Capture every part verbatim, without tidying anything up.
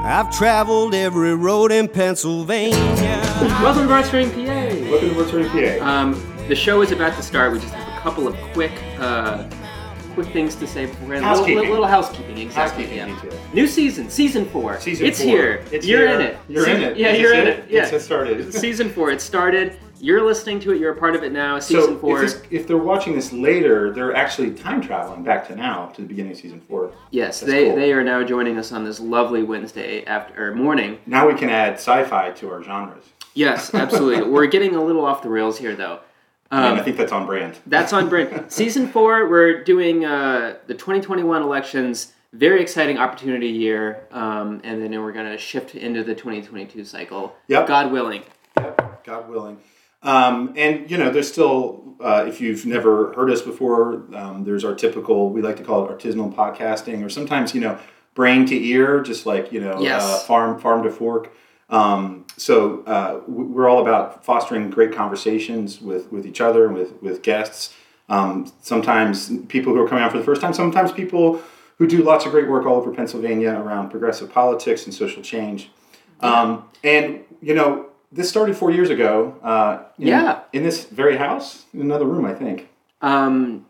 I've traveled every road in Pennsylvania. Welcome to Barnstorming P A. Welcome to Barnstorming P A. Um, the show is about to start. We just have a couple of quick, uh, quick things to say before we housekeeping. Little, little housekeeping, exactly. Housekeeping Yeah. New season, season four. Season it's four. here. It's you're here. in it. You're Se- in it. Yeah, Is you're this in it? it. Yeah. It's started. Season four. It started. You're listening to it. You're a part of it now. Season so four. If, this, if they're watching this later, they're actually time traveling back to now, to the beginning of season four. Yes, That's they cool. they are now joining us on this lovely Wednesday after or morning. Now we can add sci-fi to our genres. Yes, absolutely. We're getting a little off the rails here, though. Um, and I think that's on brand. That's on brand. Season four, we're doing uh, the twenty twenty-one elections. Very exciting opportunity year. Um, and then we're going to shift into the twenty twenty-two cycle. Yep. God willing. Yep. God willing. Um, and, you know, there's still, uh, if you've never heard us before, um, there's our typical, we like to call it artisanal podcasting, or sometimes, you know, brain to ear, just like, you know, Yes. uh, farm farm to fork. Um, so uh, we're all about fostering great conversations with, with each other and with, with guests. Um, sometimes people who are coming out for the first time, sometimes people who do lots of great work all over Pennsylvania around progressive politics and social change. Um, and, you know, this started four years ago uh, in, Yeah. in this very house, in another room, I think. Um,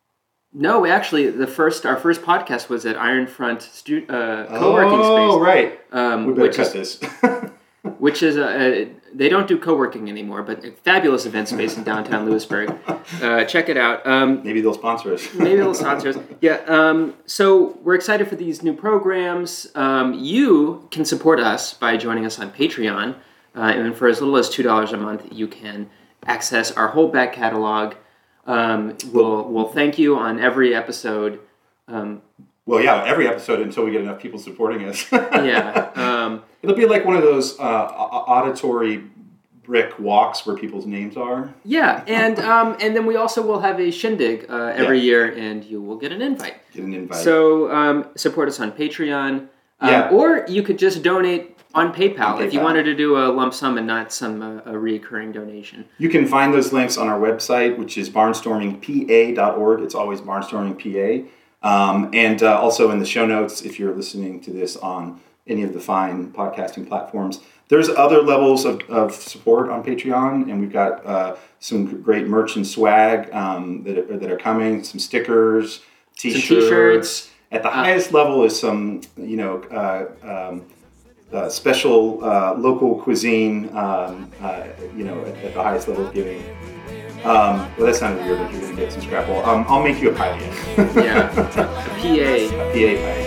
no, actually, the first our first podcast was at Iron Front stu- uh, co-working oh, space. right. Um, We better which cut is, this. Which is a, a they don't do co-working anymore, but a fabulous event space in downtown Lewisburg. Uh, check it out. Um, Maybe they'll sponsor us. Maybe they'll sponsor us. Yeah. Um, so we're excited for these new programs. Um, you can support us by joining us on Patreon, uh, and for as little as two dollars a month, you can access our whole back catalog. Um, we'll we'll thank you on every episode. Um, Well, yeah, every episode until we get enough people supporting us. yeah. Um, It'll be like one of those uh, auditory brick walks where people's names are. yeah, and um, and then we also will have a shindig uh, every Yeah. year, and you will get an invite. Get an invite. So um, support us on Patreon, um, Yeah. or you could just donate on PayPal, On if you PayPal. wanted to do a lump sum and not some uh, a recurring donation. You can find those links on our website, which is barnstorming p a dot org. It's always barnstorming P A. Um, and uh, also in the show notes, if you're listening to this on any of the fine podcasting platforms. There's other levels of, of support on Patreon, and we've got uh, some great merch and swag um, that, are, that are coming, some stickers, t-shirts. Some t-shirts. At the Uh, highest level is some, you know, uh, um, uh, special uh, local cuisine, um, uh, you know, at, at the highest level of giving. Um, well, that sounded weird, but you're going to get some scrapple. Um, I'll make you a pie. Yeah, a P A. A P A pie.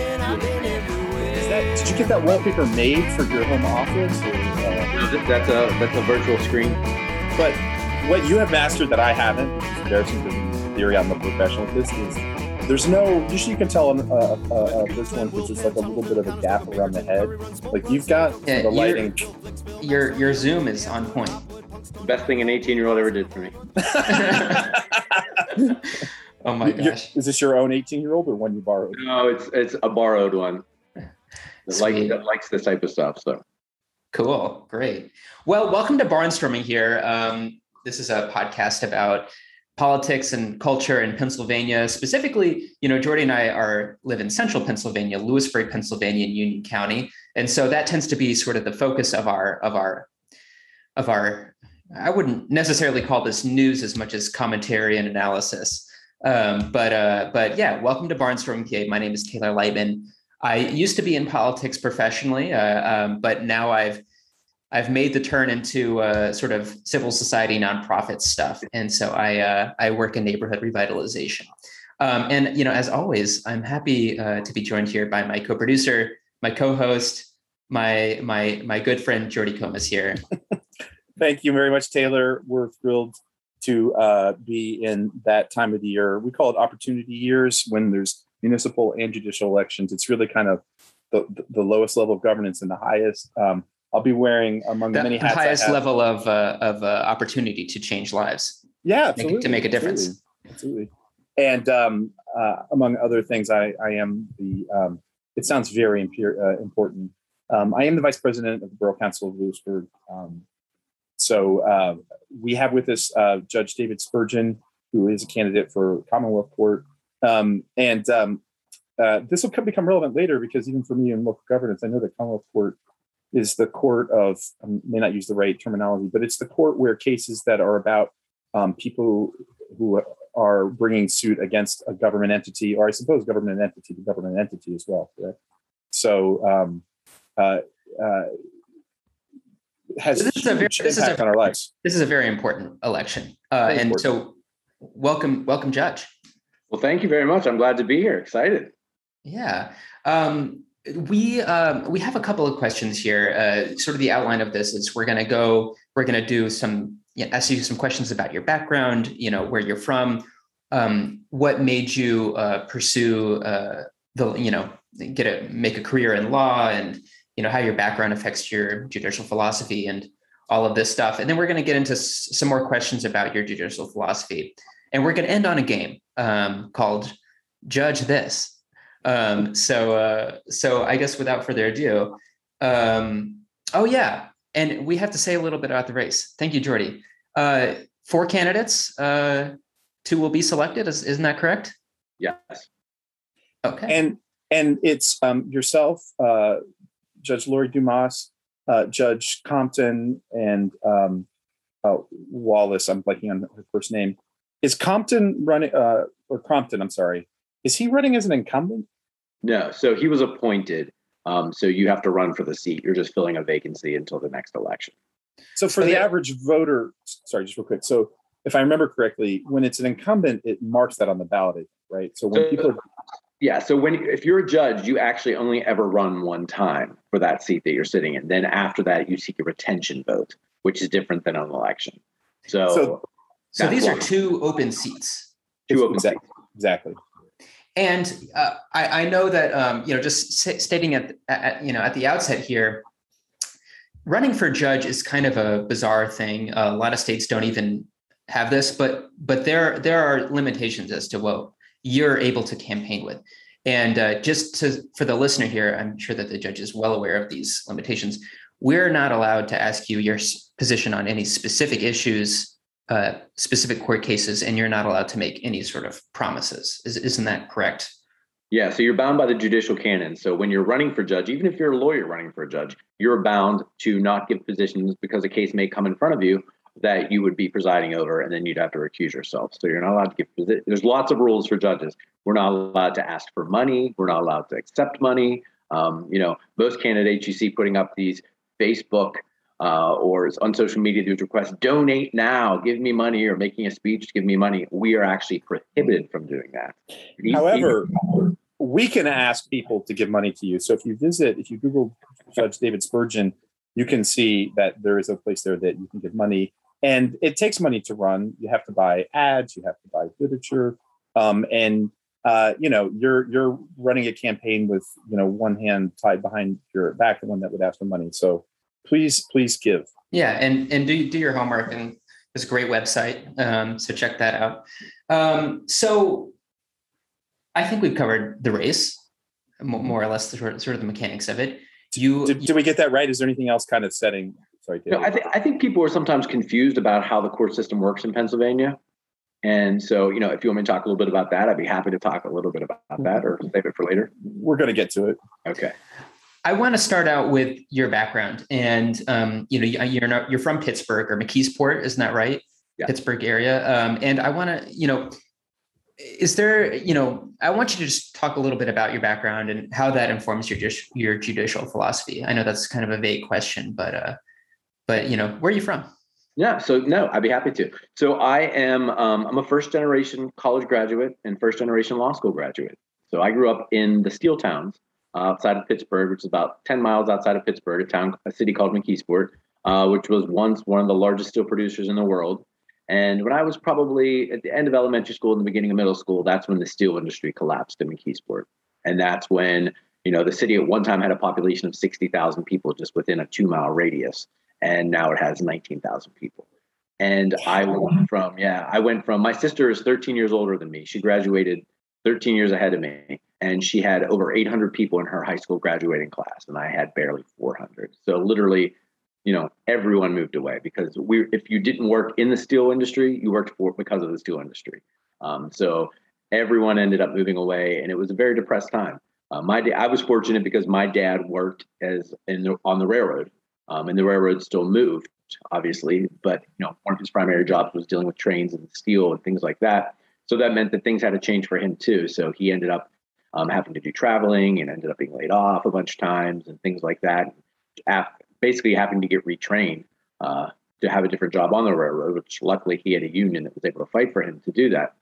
Is that, did you get that wallpaper made for your home office? Or, uh, No, that- that's a that's a virtual screen. but what you have mastered that I haven't, which is embarrassing because in theory I'm a professional at this, is there's no, usually you can tell on uh, uh, uh, this one because there's like a little bit of a gap around the head. Like you've got Yeah, the you're- lighting. Your your Zoom is on point. The best thing an eighteen-year-old ever did for me. Oh my You're- gosh. Is this your own eighteen-year-old or one you borrowed? No, it's it's a borrowed one. That, like, Sweet. that likes this type of stuff. So Cool. Great. Well, welcome to Barnstorming here. Um, this is a podcast about politics and culture in Pennsylvania. Specifically, you know, Jordy and I are live in central Pennsylvania, Lewisburg, Pennsylvania, and Union County. And so that tends to be sort of the focus of our of our of our I wouldn't necessarily call this news as much as commentary and analysis. Um, but uh, but yeah, welcome to Barnstorming P A. My name is Taylor Lightman. I used to be in politics professionally, uh, um, but now I've I've made the turn into uh, sort of civil society nonprofit stuff, and so I uh, I work in neighborhood revitalization. Um, and you know, as always, I'm happy uh, to be joined here by my co-producer, my co-host, my my my good friend Jordy Comas here. Thank you very much, Taylor. We're thrilled to uh, be in that time of the year. We call it opportunity years when there's municipal and judicial elections. It's really kind of the, the lowest level of governance and the highest. Um, I'll be wearing among the, The, many the hats I highest have- level of uh, of uh, opportunity to change lives. Yeah, Make it- absolutely. to make a difference. Absolutely. absolutely. And um, uh, among other things, I, I am the, um, it sounds very impure, uh, important. Um, I am the vice president of the Borough Council of Lewisburg. Um, so uh, we have with us uh, Judge David Spurgeon, who is a candidate for Commonwealth Court. Um, and um, uh, this will become relevant later because even for me in local governance, I know that Commonwealth Court is the court of, I may not use the right terminology, but it's the court where cases that are about um, people who are bringing suit against a government entity, or I suppose government entity to government entity as well. Correct? So um, uh, uh, has this is a very, huge this impact is a, on our lives. This is a very important election. Uh, Very and important. so welcome, welcome, Judge. Well, thank you very much. I'm glad to be here. Excited. Yeah. Um, we um, we have a couple of questions here. Uh, sort of the outline of this is we're going to go, we're going to do some, you know, ask you some questions about your background, you know, where you're from, um, what made you uh, pursue uh, the, you know, get a, make a career in law, and, you know, how your background affects your judicial philosophy and all of this stuff. And then we're going to get into s- some more questions about your judicial philosophy. And we're going to end on a game um, called Judge This. Um, so, uh, so I guess without further ado, um, oh yeah, and we have to say a little bit about the race. Thank you, Jordy. Uh, four candidates, uh, two will be selected. Is, isn't that correct? Yes. Okay. And and it's um, yourself, uh, Judge Lori Dumas, uh, Judge Compton, and um, uh, Wallace. I'm blanking on her first name. Is Compton running, uh, or Crompton? I'm sorry. Is he running as an incumbent? No. So he was appointed. Um, so you have to run for the seat. You're just filling a vacancy until the next election. So for But the they- average voter, sorry, just real quick. So if I remember correctly, when it's an incumbent, it marks that on the ballot, right? So when So- people are Yeah. So when if you're a judge, you actually only ever run one time for that seat that you're sitting in. Then after that, you seek a retention vote, which is different than an election. So, So- So that's these are why. two open seats. two open exactly, seats. exactly. And uh, I, I know that, um, you know, just s- stating at, at, you know, at the outset here, running for judge is kind of a bizarre thing. Uh, a lot of states don't even have this, but but there there are limitations as to what you're able to campaign with. And uh, just to for the listener here, I'm sure that the judge is well aware of these limitations. We're not allowed to ask you your s- position on any specific issues, uh, specific court cases, and you're not allowed to make any sort of promises. Is, isn't that correct? Yeah, so you're bound by the judicial canon. So when you're running for judge, even if you're a lawyer running for a judge, you're bound to not give positions because a case may come in front of you that you would be presiding over, and then you'd have to recuse yourself. So you're not allowed to give positions. There's lots of rules for judges. We're not allowed to ask for money. We're not allowed to accept money. Um, you know, most candidates you see putting up these Facebook uh, or on social media, these requests, donate now, give me money, or making a speech, give me money. We are actually prohibited from doing that. However, we can ask people to give money to you. So if you visit, if you Google Judge David Spurgeon, you can see that there is a place there that you can give money. And it takes money to run. You have to buy ads, you have to buy literature. Um, and uh, you know, you're you're running a campaign with, you know, one hand tied behind your back, the one that would ask for money. So please, please give. Yeah, and and do do your homework, and it's a great website. Um, so check that out. Um, so I think we've covered the race, mo- more or less, the sort of, sort of the mechanics of it. You, Did, did we get that right? Is there anything else kind of setting? Sorry, No, David. I think I think people are sometimes confused about how the court system works in Pennsylvania. And so, you know, if you want me to talk a little bit about that, I'd be happy to talk a little bit about that, or save it for later. We're going to get to it. Okay. I want to start out with your background, and um, you know, you- you're not, you're from Pittsburgh or McKeesport, isn't that right? Yeah. Pittsburgh area, um, and I want to, you know, is there, you know, I want you to just talk a little bit about your background and how that informs your judicial, your judicial philosophy. I know that's kind of a vague question, but uh, but you know, where are you from? Yeah. So no, I'd be happy to. So I am, um, I'm a first generation college graduate and first generation law school graduate. So I grew up in the steel towns uh, outside of Pittsburgh, which is about ten miles outside of Pittsburgh, a town, a city called McKeesport, uh, which was once one of the largest steel producers in the world. And when I was probably at the end of elementary school and the beginning of middle school, that's when the steel industry collapsed in McKeesport. And that's when, you know, the city at one time had a population of sixty thousand people just within a two mile radius. And now it has nineteen thousand people. And I went from, yeah, I went from, my sister is thirteen years older than me. She graduated thirteen years ahead of me. And she had over eight hundred people in her high school graduating class. And I had barely four hundred. So literally, you know, everyone moved away because we, if you didn't work in the steel industry, you worked for because of the steel industry. Um, so everyone ended up moving away, and it was a very depressed time. Uh, my da- I was fortunate because my dad worked as in the, on the railroad, um, and the railroad still moved, obviously. But you know, one of his primary jobs was dealing with trains and steel and things like that. So that meant that things had to change for him too. So he ended up um, having to do traveling and ended up being laid off a bunch of times and things like that. Basically, having to get retrained uh, to have a different job on the railroad, which luckily he had a union that was able to fight for him to do that.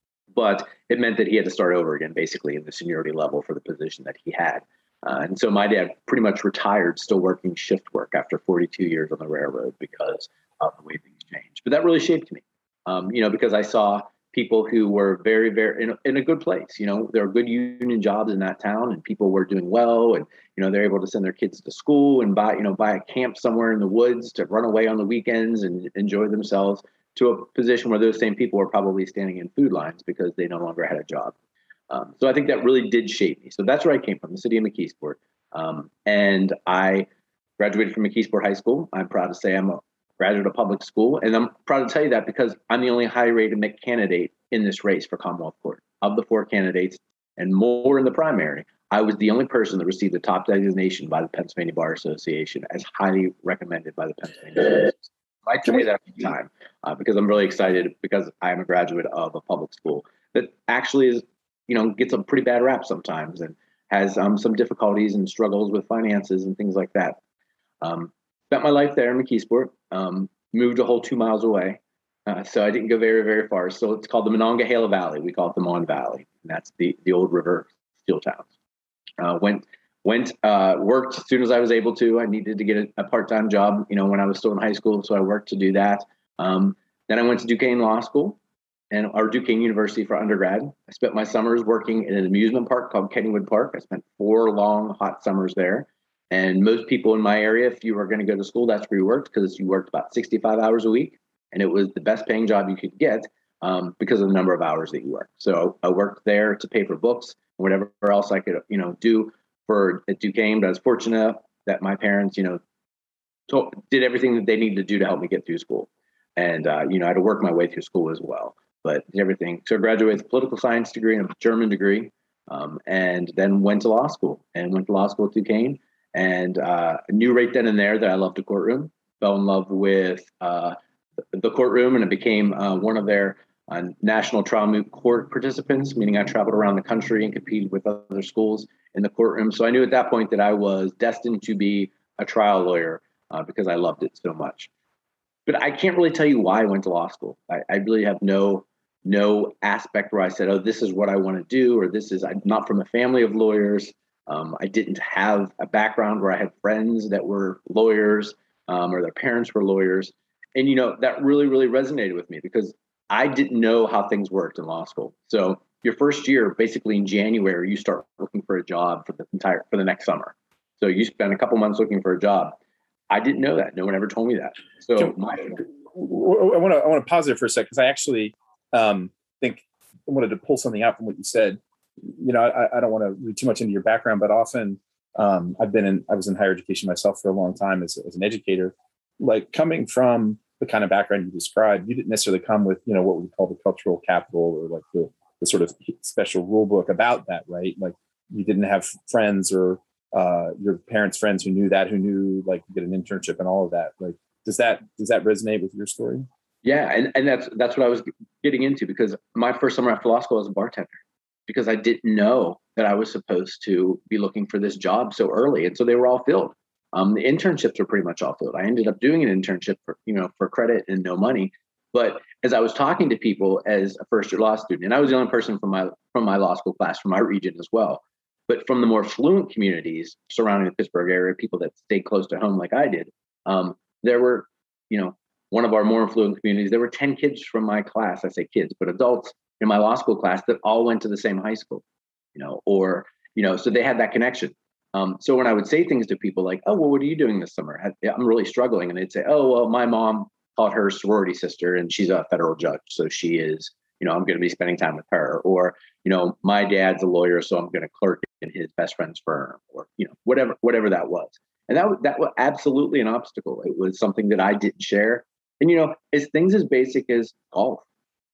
But it meant that he had to start over again, basically, in the seniority level for the position that he had. Uh, and so my dad pretty much retired, still working shift work after forty-two years on the railroad because of the way things changed. But that really shaped me, um, you know, because I saw people who were very, very in a, in a good place. You know, there were good union jobs in that town, and people were doing well, and you know, they're able to send their kids to school and buy, you know, buy a camp somewhere in the woods to run away on the weekends and enjoy themselves, to a position where those same people were probably standing in food lines because they no longer had a job. Um, so I think that really did shape me. So that's where I came from, the city of McKeesport. Um, and I graduated from McKeesport High School. I'm proud to say I'm a graduate of public school. And I'm proud to tell you that because I'm the only high-rated candidate in this race for Commonwealth Court. Of the four candidates, and more in the primary, I was the only person that received the top designation by the Pennsylvania Bar Association as highly recommended by the Pennsylvania Bar Association. I say that all the time uh, because I'm really excited because I'm a graduate of a public school that actually is, you know, gets a pretty bad rap sometimes and has um, some difficulties and struggles with finances and things like that. Um, spent my life there in McKeesport, um, moved a whole two miles away. Uh, so I didn't go very, very far. So it's called the Monongahela Valley. We call it the Mon Valley. And that's the, the old river steel towns. Uh, went Went, uh, worked as soon as I was able to. I needed to get a, a part-time job, you know, when I was still in high school. So I worked to do that. Um, then I went to Duquesne Law School and or Duquesne University for undergrad. I spent my summers working in an amusement park called Kennywood Park. I spent four long, hot summers there. And most people in my area, if you were going to go to school, that's where you worked because you worked about sixty-five hours a week. And it was the best paying job you could get um, because of the number of hours that you worked. So I worked there to pay for books and whatever else I could, you know, do for at Duquesne, but I was fortunate that my parents, you know, told, did everything that they needed to do to help me get through school. And, uh, you know, I had to work my way through school as well, but everything. So I graduated with a political science degree and a German degree, um, and then went to law school and went to law school at Duquesne and uh, knew right then and there that I loved the courtroom, fell in love with uh, the courtroom, and it became uh, one of their uh, national trial moot court participants, meaning I traveled around the country and competed with other schools in the courtroom. So I knew at that point that I was destined to be a trial lawyer uh, because I loved it so much. But I can't really tell you why I went to law school. I, I really have no no aspect where I said, oh, this is what I want to do, or this is, I'm not from a family of lawyers. Um, I didn't have a background where I had friends that were lawyers um, or their parents were lawyers. And, you know, that really, really resonated with me because I didn't know how things worked in law school. So your first year, basically in January, you start looking for a job for the entire for the next summer. So you spend a couple months looking for a job. I didn't know that. No one ever told me that. So Can, my, I want to I want to pause there for a sec because I actually um, think I wanted to pull something out from what you said. You know, I, I don't want to read too much into your background, but often um, I've been in I was in higher education myself for a long time as, as an educator. Like coming from the kind of background you described, you didn't necessarily come with, you know, what we call the cultural capital or like the the sort of special rule book about that, right? Like you didn't have friends or uh, your parents' friends who knew that, who knew like you get an internship and all of that. Like, does that does that resonate with your story? Yeah, and, and that's that's what I was getting into because my first summer after law school I was a bartender because I didn't know that I was supposed to be looking for this job so early, and so they were all filled. Um, the internships were pretty much all filled. I ended up doing an internship for you know for credit and no money. But as I was talking to people as a first year law student, and I was the only person from my from my law school class from my region as well, but from the more fluent communities surrounding the Pittsburgh area, people that stayed close to home like I did, um, there were, you know, one of our more affluent communities, there were ten kids from my class, I say kids, but adults in my law school class that all went to the same high school, you know, or, you know, so they had that connection. Um, so when I would say things to people like, oh, well, what are you doing this summer? I'm really struggling. And they'd say, oh, well, my mom called her sorority sister and she's a federal judge. So she is, you know, I'm going to be spending time with her. Or, you know, my dad's a lawyer, so I'm going to clerk in his best friend's firm or, you know, whatever, whatever that was. And that, that was absolutely an obstacle. It was something that I didn't share. And, you know, it's things as basic as golf.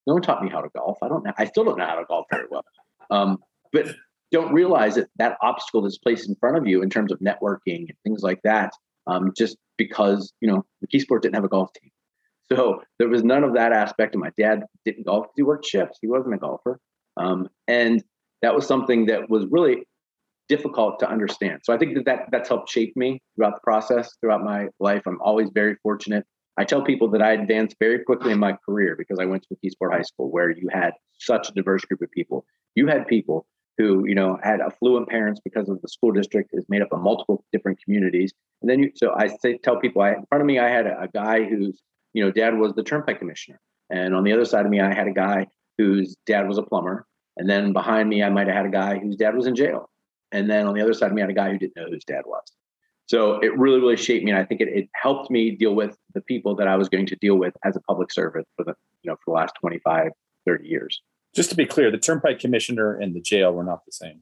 No one taught me how to golf. I don't know. I still don't know how to golf very well. Um, but don't realize that that obstacle that's placed in front of you in terms of networking and things like that, um, just because, you know, McKeesport didn't have a golf team. So there was none of that aspect. And my dad didn't golf because he worked shifts. He wasn't a golfer. Um, and that was something that was really difficult to understand. So I think that, that that's helped shape me throughout the process, throughout my life. I'm always very fortunate. I tell people that I advanced very quickly in my career because I went to McKeesport High School, where you had such a diverse group of people. You had people who, you know, had affluent parents because of the school district is made up of multiple different communities. And then you, so I say, tell people, I, in front of me, I had a, a guy whose, you know, dad was the turnpike commissioner. And on the other side of me, I had a guy whose dad was a plumber. And then behind me, I might have had a guy whose dad was in jail. And then on the other side of me, I had a guy who didn't know who his dad was. So it really, really shaped me. And I think it, it helped me deal with the people that I was going to deal with as a public servant for the, you know, for the last twenty-five, thirty years. Just to be clear, the turnpike commissioner and the jail were not the same.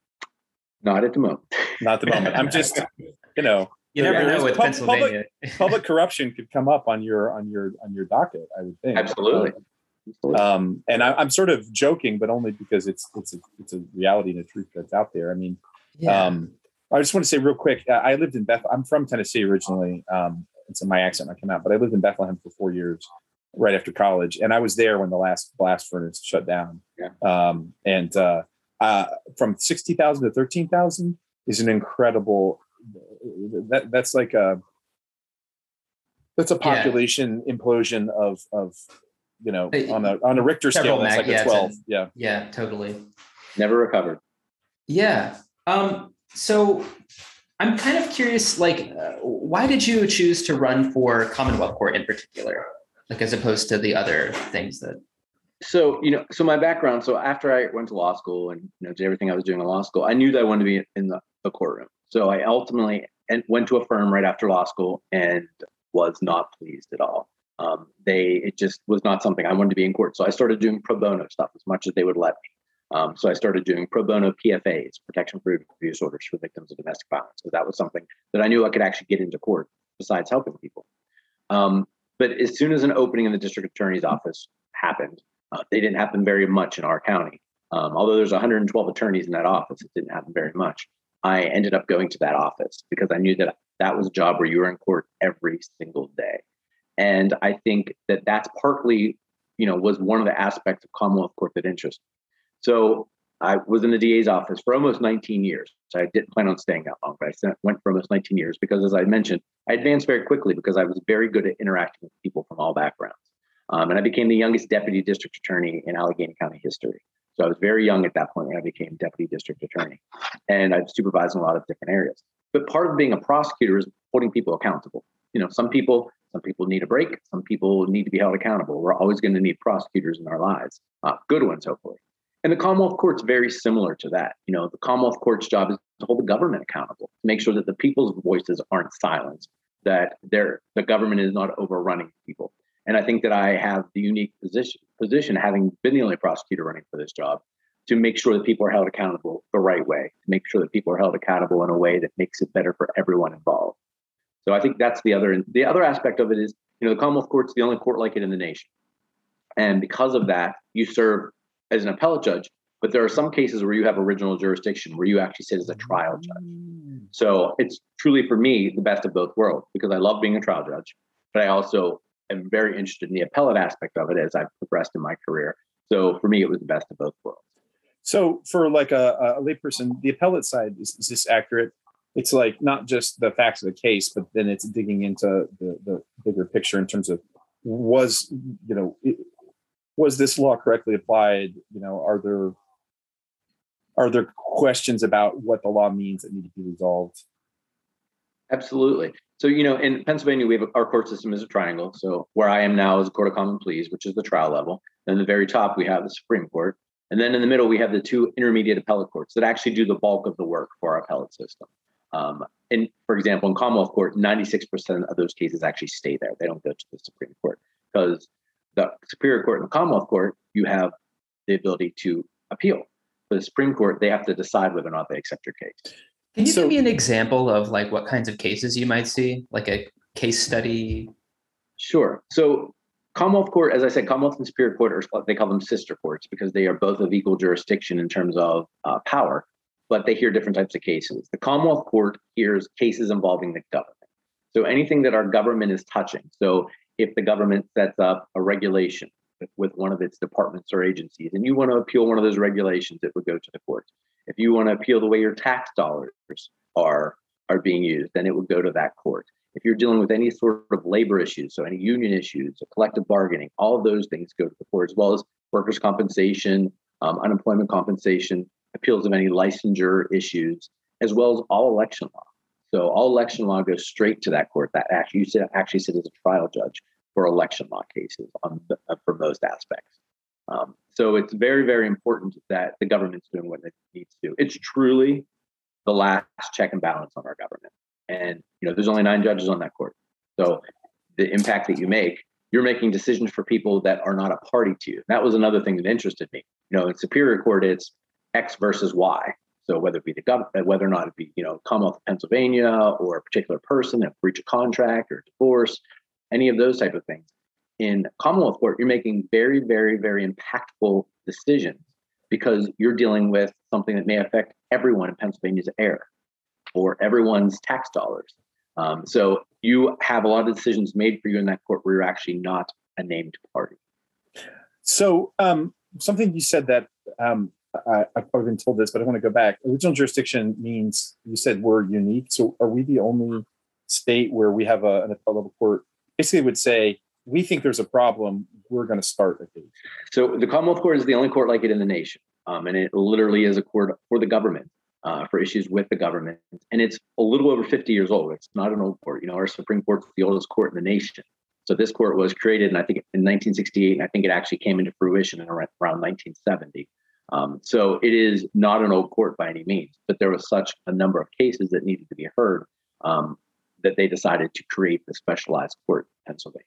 Not at the moment. Not the moment. I'm just, you know, You never know with pub- Pennsylvania. Public, public corruption could come up on your on your on your docket, I would think. Absolutely. Absolutely. Um, and I, I'm sort of joking, but only because it's it's a, it's a reality and a truth that's out there. I mean, Yeah. um, I just want to say real quick. Uh, I lived in Beth. I'm from Tennessee originally, um, and so my accent might come out. But I lived in Bethlehem for four years, right after college, and I was there when the last blast furnace shut down. Yeah. Um, and uh, uh, from sixty thousand to thirteen thousand is an incredible. That that's like a that's a population yeah. implosion of of you know on a on a Richter scale that's like a twelve. Yeah. Yeah. Totally. Never recovered. Yeah. Um. So I'm kind of curious, like, uh, why did you choose to run for Commonwealth Court in particular, like as opposed to the other things that? So, you know, so my background, so after I went to law school and, you know, did everything I was doing in law school, I knew that I wanted to be in the, the courtroom. So I ultimately went to a firm right after law school and was not pleased at all. Um, they, it just was not something I wanted to be in court. So I started doing pro bono stuff as much as they would let me. Um, so I started doing pro bono P F As, protection for abuse orders for victims of domestic violence. So that was something that I knew I could actually get into court besides helping people. Um, but as soon as an opening in the district attorney's office happened, uh, they didn't happen very much in our county. Um, although there's one hundred twelve attorneys in that office, it didn't happen very much. I ended up going to that office because I knew that that was a job where you were in court every single day. And I think that that's partly, you know, was one of the aspects of Commonwealth Court that interested me. So I was in the D A's office for almost nineteen years. So I didn't plan on staying that long, but I went for almost nineteen years because, as I mentioned, I advanced very quickly because I was very good at interacting with people from all backgrounds. Um, and I became the youngest deputy district attorney in Allegheny County history. So I was very young at that point when I became deputy district attorney. And I've supervised in a lot of different areas. But part of being a prosecutor is holding people accountable. You know, some people, some people need a break. Some people need to be held accountable. We're always going to need prosecutors in our lives, uh, good ones, hopefully. And the Commonwealth Court's very similar to that. You know, the Commonwealth Court's job is to hold the government accountable, to make sure that the people's voices aren't silenced, that they're, the government is not overrunning people. And I think that I have the unique position, position, having been the only prosecutor running for this job, to make sure that people are held accountable the right way, to make sure that people are held accountable in a way that makes it better for everyone involved. So I think that's the other, the other aspect of it is, you know, the Commonwealth Court's the only court like it in the nation. And because of that, you serve as an appellate judge, but there are some cases where you have original jurisdiction, where you actually sit as a trial judge. So it's truly, for me, the best of both worlds, because I love being a trial judge, but I also am very interested in the appellate aspect of it as I've progressed in my career. So for me, it was the best of both worlds. So for like a, a layperson, the appellate side, is, is this accurate? It's like not just the facts of the case, but then it's digging into the, the bigger picture in terms of was, you know, it, was this law correctly applied? You know, are there are there questions about what the law means that need to be resolved? Absolutely. So, you know, in Pennsylvania, we have our court system is a triangle. So where I am now is a Court of Common Pleas, which is the trial level. Then the very top, we have the Supreme Court. And then in the middle, we have the two intermediate appellate courts that actually do the bulk of the work for our appellate system. Um, and for example, in Commonwealth Court, ninety-six percent of those cases actually stay there. They don't go to the Supreme Court, because the Superior Court and the Commonwealth Court, you have the ability to appeal. For the Supreme Court, they have to decide whether or not they accept your case. Can you So- give me an example of like what kinds of cases you might see, like a case study? Sure. So Commonwealth Court, as I said, Commonwealth and Superior Court are, they call them sister courts because they are both of equal jurisdiction in terms of uh, power, but they hear different types of cases. The Commonwealth Court hears cases involving the government. So anything that our government is touching. So if the government sets up a regulation with one of its departments or agencies, and you want to appeal one of those regulations, it would go to the courts. If you want to appeal the way your tax dollars are, are being used, then it would go to that court. If you're dealing with any sort of labor issues, so any union issues, collective bargaining, all of those things go to the court, as well as workers' compensation, um, unemployment compensation, appeals of any licensure issues, as well as all election law. So all election law goes straight to that court. That actually you sit, actually sit as a trial judge for election law cases on the, uh, for most aspects. Um, so it's very, very important that the government's doing what it needs to do. It's truly the last check and balance on our government. And, you know, there's only nine judges on that court. So the impact that you make, you're making decisions for people that are not a party to you. That was another thing that interested me. You know, in Superior Court, it's X versus Y. So whether it be the government, whether or not it be, you know, Commonwealth of Pennsylvania or a particular person, a breach of contract or divorce, any of those type of things. In Commonwealth Court, you're making very, very, very impactful decisions because you're dealing with something that may affect everyone in Pennsylvania's air or everyone's tax dollars. Um, so you have a lot of decisions made for you in that court where you're actually not a named party. So um, something you said that um, I, I've probably been told this, but I want to go back. Original jurisdiction means you said we're unique. So are we the only state where we have a, an appellate level court? Basically would say, we think there's a problem, we're going to start a case. So the Commonwealth Court is the only court like it in the nation. Um, and it literally is a court for the government, uh, for issues with the government. And it's a little over fifty years old. It's not an old court. You know, our Supreme Court's the oldest court in the nation. So this court was created, and I think in nineteen sixty-eight, and I think it actually came into fruition in around nineteen seventy. Um, so it is not an old court by any means, but there was such a number of cases that needed to be heard um, that they decided to create the specialized court in Pennsylvania.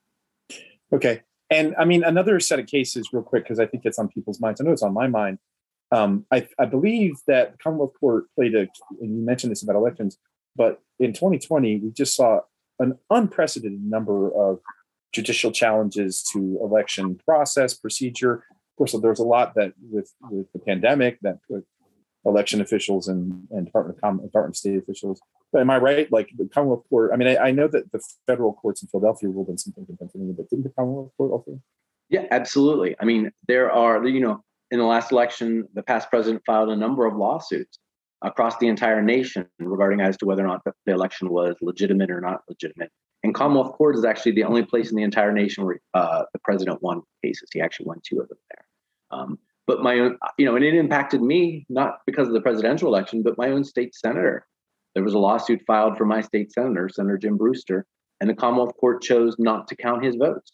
Okay. And I mean, another set of cases real quick, because I think it's on people's minds. I know it's on my mind. Um, I, I believe that the Commonwealth Court played a, and you mentioned this about elections, but in twenty twenty, we just saw an unprecedented number of judicial challenges to election process, procedure. Of course, there was a lot that with, with the pandemic that put election officials and, and Department of Com- Department of State officials. But am I right? Like the Commonwealth Court, I mean, I, I know that the federal courts in Philadelphia ruled on some things in Pennsylvania, but didn't the Commonwealth Court also? Yeah, absolutely. I mean, there are, you know, in the last election, the past president filed a number of lawsuits across the entire nation regarding as to whether or not the, the election was legitimate or not legitimate. And Commonwealth Court is actually the only place in the entire nation where uh, the president won cases. He actually won two of them there. Um, but my own, you know, and it impacted me, not because of the presidential election, but my own state senator. There was a lawsuit filed for my state senator, Senator Jim Brewster, and the Commonwealth Court chose not to count his votes.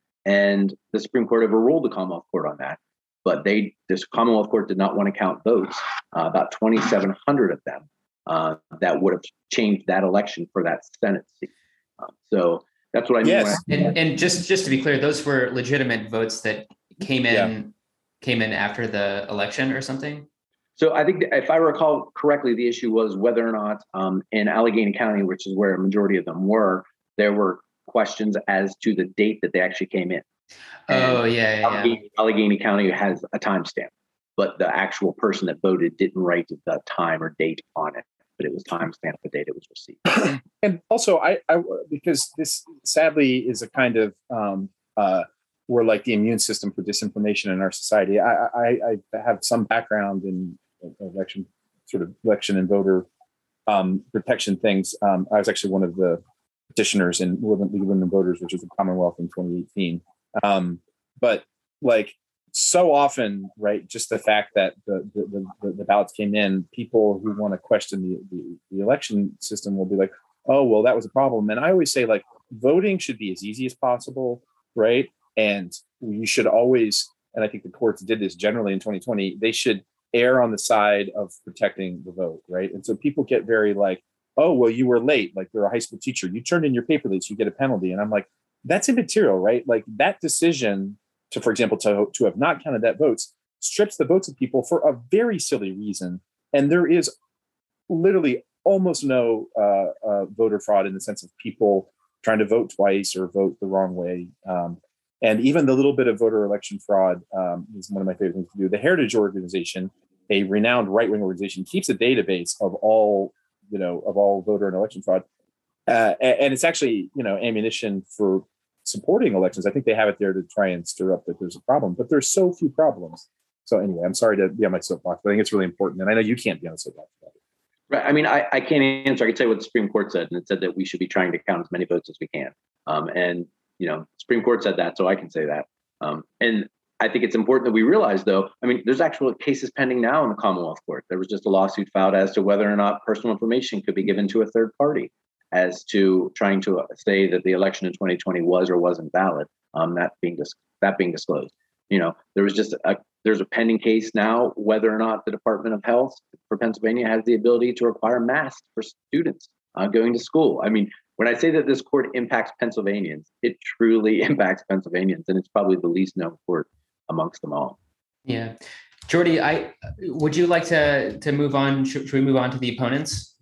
And the Supreme Court overruled the Commonwealth Court on that. But they, this Commonwealth Court did not want to count votes, uh, about twenty-seven hundred of them, uh, that would have changed that election for that Senate seat. Uh, so that's what I mean. Yes, I- and, and just just to be clear, those were legitimate votes that came in yeah. came in after the election or something. So I think if I recall correctly, the issue was whether or not um, in Allegheny County, which is where a majority of them were, there were questions as to the date that they actually came in. Oh, and yeah, yeah, Allegheny, yeah. Allegheny County has a timestamp, but the actual person that voted didn't write the time or date on it, but it was timestamped the date it was received. And also, I, I because this sadly is a kind of um, uh, we're like the immune system for disinformation in our society. I, I, I have some background in election, sort of election and voter um, protection things. Um, I was actually one of the petitioners in League of Women Voters, which is the Commonwealth in twenty eighteen. Um, but like so often, right, just the fact that the the, the, the ballots came in, people who want to question the, the, the election system will be like, oh, well, that was a problem. And I always say, like, voting should be as easy as possible, right? And you should always, and I think the courts did this generally in twenty twenty, they should err on the side of protecting the vote, right? And so people get very like, oh, well, you were late. Like you're a high school teacher. You turned in your paper late, so you get a penalty. And I'm like, that's immaterial, right? Like that decision to, for example, to, to have not counted that votes strips the votes of people for a very silly reason. And there is literally almost no uh, uh, voter fraud in the sense of people trying to vote twice or vote the wrong way. Um, And even the little bit of voter election fraud um, is one of my favorite things to do. The Heritage Organization, a renowned right-wing organization, keeps a database of all, you know, of all voter and election fraud. Uh, and it's actually, you know, ammunition for supporting elections. I think they have it there to try and stir up that there's a problem, but there's so few problems. So anyway, I'm sorry to be on my soapbox, but I think it's really important. And I know you can't be on a soapbox about it. Right. I mean, I, I can't answer. I can tell you what the Supreme Court said, and it said that we should be trying to count as many votes as we can. Um, and, you know, Supreme Court said that, so I can say that. Um, and I think it's important that we realize, though, I mean, there's actual cases pending now in the Commonwealth Court. There was just a lawsuit filed as to whether or not personal information could be given to a third party as to trying to say that the election in twenty twenty was or wasn't valid, um, that being dis- that being disclosed. You know, there was just a there's a pending case now whether or not the Department of Health for Pennsylvania has the ability to require masks for students uh, going to school. I mean, when I say that this court impacts Pennsylvanians, it truly impacts Pennsylvanians, and it's probably the least known court amongst them all. Yeah, Jordy, I would you like to to move on? Should, should we move on to the opponents?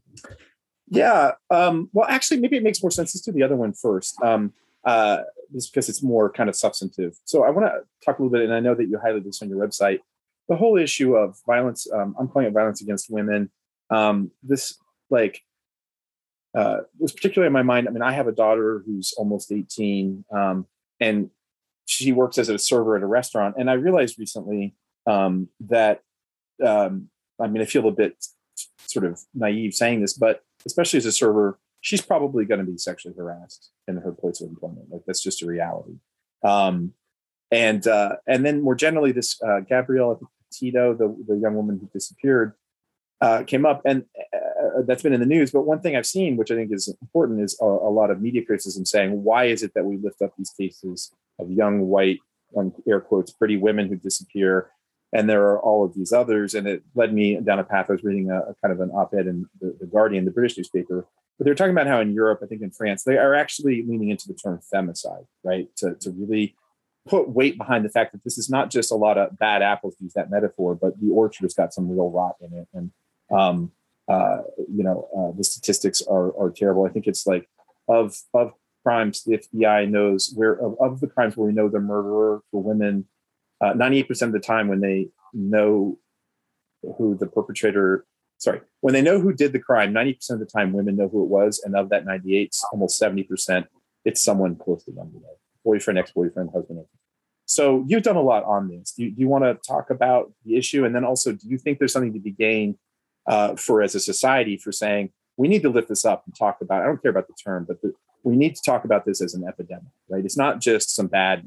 Yeah. Um, well, actually, maybe it makes more sense. Let's do the other one first. Um, uh, just because it's more kind of substantive. So I want to talk a little bit, and I know that you highlighted this on your website, the whole issue of violence. Um, I'm calling it violence against women. Um, this like uh, was particularly in my mind. I mean, I have a daughter who's almost eighteen, um, and she works as a server at a restaurant. And I realized recently um, that, um, I mean, I feel a bit sort of naive saying this, but especially as a server, she's probably going to be sexually harassed in her place of employment. Like that's just a reality. Um, and uh, and then more generally, this uh, Gabrielle Petito, the, the young woman who disappeared, uh, came up, and uh, that's been in the news. But one thing I've seen, which I think is important, is a, a lot of media criticism saying, why is it that we lift up these cases of young white, um, air quotes, pretty women who disappear? And there are all of these others. And it led me down a path. I was reading a, a kind of an op-ed in the, the Guardian, the British newspaper, but they're talking about how in Europe, I think in France, they are actually leaning into the term femicide, right? To, to really put weight behind the fact that this is not just a lot of bad apples, to use that metaphor, but the orchard has got some real rot in it. And, um, uh, you know, uh, the statistics are, are terrible. I think it's like of, of crimes, the F B I knows where, of, of the crimes where we know the murderer for women, uh, ninety-eight percent of the time when they know who the perpetrator, sorry, when they know who did the crime, ninety percent of the time women know who it was. And of that ninety-eight, almost seventy percent, it's someone close to them, you know, boyfriend, ex-boyfriend, husband. So you've done a lot on this. Do you, do you want to talk about the issue? And then also, do you think there's something to be gained uh, for as a society for saying, we need to lift this up and talk about, I don't care about the term, but the, we need to talk about this as an epidemic, right? It's not just some bad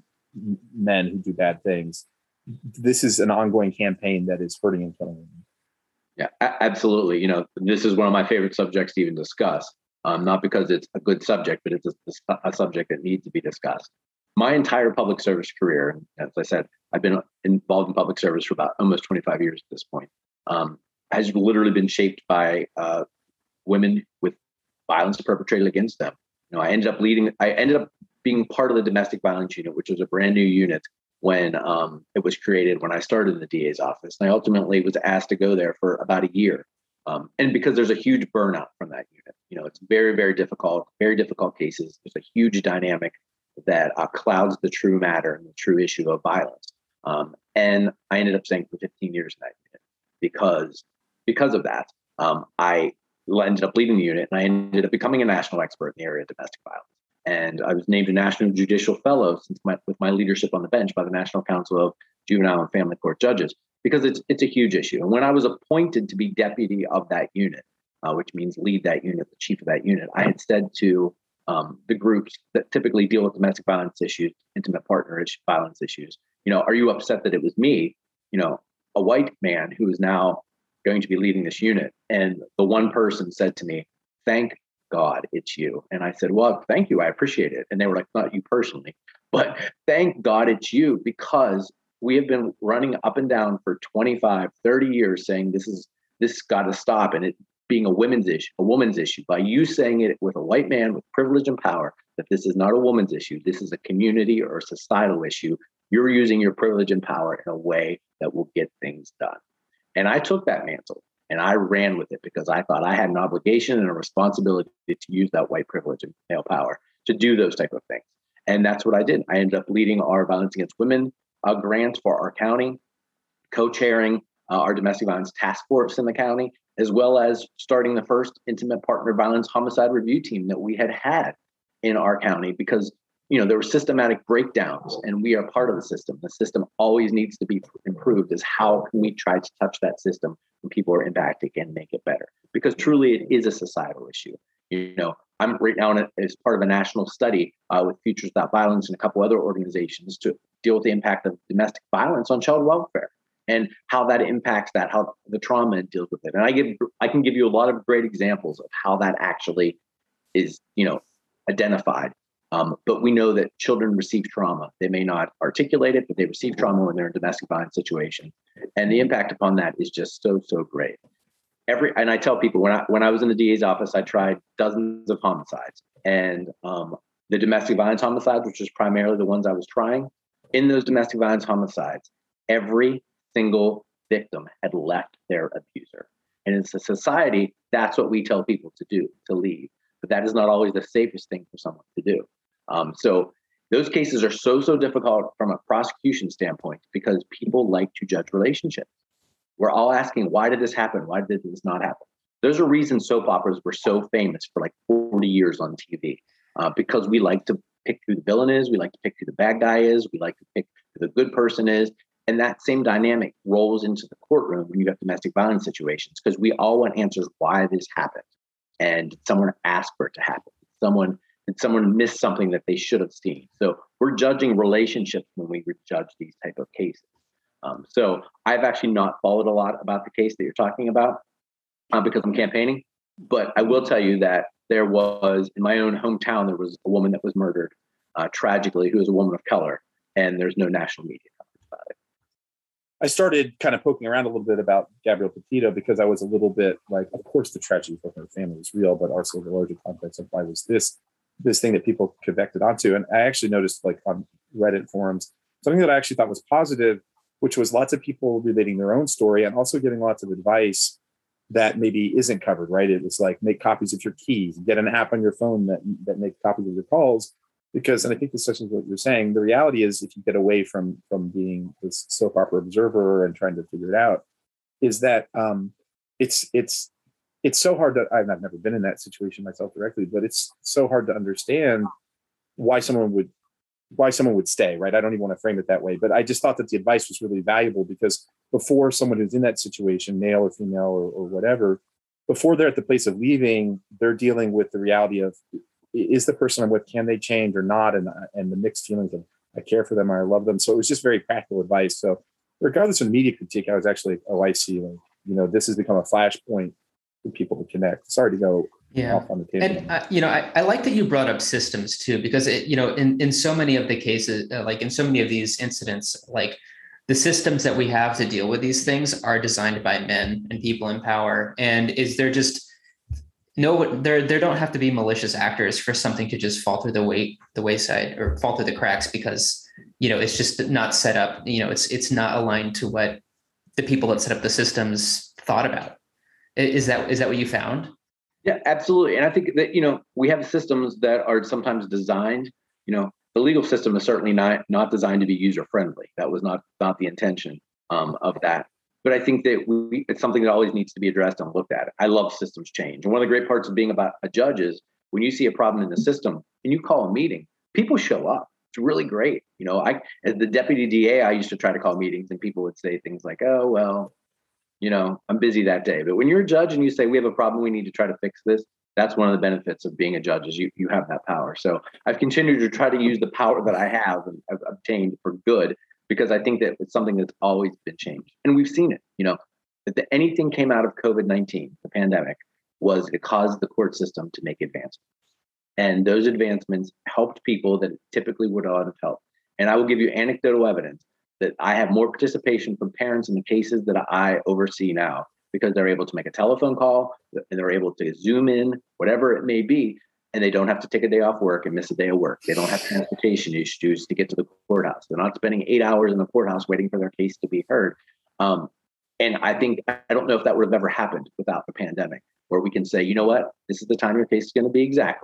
men who do bad things. This is an ongoing campaign that is hurting and killing women. Yeah, a- absolutely. You know, this is one of my favorite subjects to even discuss. Um, not because it's a good subject, but it's a, a subject that needs to be discussed. My entire public service career, as I said, I've been involved in public service for about almost twenty-five years at this point, um, has literally been shaped by uh, women with violence perpetrated against them. You know, I ended up leading, I ended up being part of the domestic violence unit, which was a brand new unit when um, it was created when I started in the D A's office. And I ultimately was asked to go there for about a year. Um, and because there's a huge burnout from that unit, you know, it's very, very difficult, very difficult cases. There's a huge dynamic that uh, clouds the true matter and the true issue of violence. Um, and I ended up staying for fifteen years in that unit because, because of that, um, I ended up leading the unit and I ended up becoming a national expert in the area of domestic violence. And I was named a National Judicial Fellow since my, with my leadership on the bench by the National Council of Juvenile and Family Court Judges, because it's it's a huge issue. And when I was appointed to be deputy of that unit, uh, which means lead that unit, the chief of that unit, I had said to um, the groups that typically deal with domestic violence issues, intimate partner issue, violence issues, you know, are you upset that it was me, you know, a white man who is now going to be leading this unit? And the one person said to me, "Thank God it's you." And I said, "Well, thank you. I appreciate it." And they were like, "Not you personally, but thank God it's you, because we have been running up and down for twenty-five, thirty years saying this is this got to stop, and it being a women's issue, a woman's issue. By you saying it with a white man with privilege and power, that this is not a woman's issue, this is a community or a societal issue, you're using your privilege and power in a way that will get things done." And I took that mantle and I ran with it because I thought I had an obligation and a responsibility to use that white privilege and male power to do those type of things. And that's what I did. I ended up leading our violence against women uh, grant for our county, co-chairing uh, our domestic violence task force in the county, as well as starting the first intimate partner violence homicide review team that we had had in our county, because you know there were systematic breakdowns, and we are part of the system. The system always needs to be improved. Is how can we try to touch that system when people are impacted and make it better? Because truly, it is a societal issue. You know, I'm right now in a, as part of a national study uh, with Futures Without Violence and a couple other organizations to deal with the impact of domestic violence on child welfare and how that impacts that, how the trauma deals with it. And I give, I can give you a lot of great examples of how that actually is, you know, identified. Um, but we know that children receive trauma. They may not articulate it, but they receive trauma when they're in domestic violence situations. And the impact upon that is just so, so great. Every, and I tell people when I, when I was in the D A's office, I tried dozens of homicides, and um, the domestic violence homicides, which was primarily the ones I was trying. In those domestic violence homicides, every single victim had left their abuser. And as a society, that's what we tell people to do, to leave. But that is not always the safest thing for someone to do. Um, so those cases are so, so difficult from a prosecution standpoint because people like to judge relationships. We're all asking, why did this happen? Why did this not happen? Those are reasons soap operas were so famous for like forty years on T V, uh, because we like to pick who the villain is. We like to pick who the bad guy is. We like to pick who the good person is. And that same dynamic rolls into the courtroom when you have domestic violence situations, because we all want answers why this happened. And did someone ask for it to happen? Someone Did someone miss something that they should have seen? So we're judging relationships when we judge these type of cases. Um, so I've actually not followed a lot about the case that you're talking about uh, because I'm campaigning. But I will tell you that there was, in my own hometown, there was a woman that was murdered uh, tragically, who was a woman of color, and there's no national media coverage about it. I started kind of poking around a little bit about Gabrielle Petito because I was a little bit like, of course, the tragedy for her family is real, but also the larger context of why was this this thing that people connected onto. And I actually noticed, like on Reddit forums, something that I actually thought was positive, which was lots of people relating their own story and also giving lots of advice that maybe isn't covered, right? It was like, make copies of your keys, get an app on your phone that that make copies of your calls. Because, and I think this is what you're saying, the reality is if you get away from from being this soap opera observer and trying to figure it out, is that um, it's it's it's so hard to, I've never been in that situation myself directly, but it's so hard to understand why someone would why someone would stay, right? I don't even want to frame it that way, but I just thought that the advice was really valuable because before someone who's in that situation, male or female or, or whatever, before they're at the place of leaving, they're dealing with the reality of, is the person I'm with, can they change or not? And, and the mixed feelings of, I care for them, or I love them. So it was just very practical advice. So regardless of media critique, I was actually, oh, I see, like, you know, this has become a flashpoint for people to connect. Sorry to go yeah. off on the table. And, uh, you know, I, I like that you brought up systems too, because, it, you know, in, in so many of the cases, uh, like in so many of these incidents, like the systems that we have to deal with these things are designed by men and people in power. And is there just, no, there there don't have to be malicious actors for something to just fall through the way the wayside or fall through the cracks because, you know, it's just not set up. You know, it's it's not aligned to what the people that set up the systems thought about. Is that is that what you found? Yeah, absolutely. And I think that, you know, we have systems that are sometimes designed, you know, the legal system is certainly not not designed to be user friendly. That was not not the intention um, of that. But I think that we, it's something that always needs to be addressed and looked at. I love systems change. And one of the great parts of being about a judge is when you see a problem in the system and you call a meeting, people show up. It's really great. You know, I, as the deputy D A, I used to try to call meetings and people would say things like, oh, well, you know, I'm busy that day. But when you're a judge and you say, we have a problem, we need to try to fix this. That's one of the benefits of being a judge is you, you have that power. So I've continued to try to use the power that I have and I've obtained for good, because I think that it's something that's always been changed. And we've seen it, you know, that the, anything came out of COVID nineteen, the pandemic, was it caused the court system to make advancements. And those advancements helped people that typically would not have helped. And I will give you anecdotal evidence that I have more participation from parents in the cases that I oversee now, because they're able to make a telephone call and they're able to Zoom in, whatever it may be, and they don't have to take a day off work and miss a day of work. They don't have transportation issues to get to the courthouse. They're not spending eight hours in the courthouse waiting for their case to be heard. Um, and I think, I don't know if that would have ever happened without the pandemic, where we can say, you know what, this is the time your case is going to be exactly.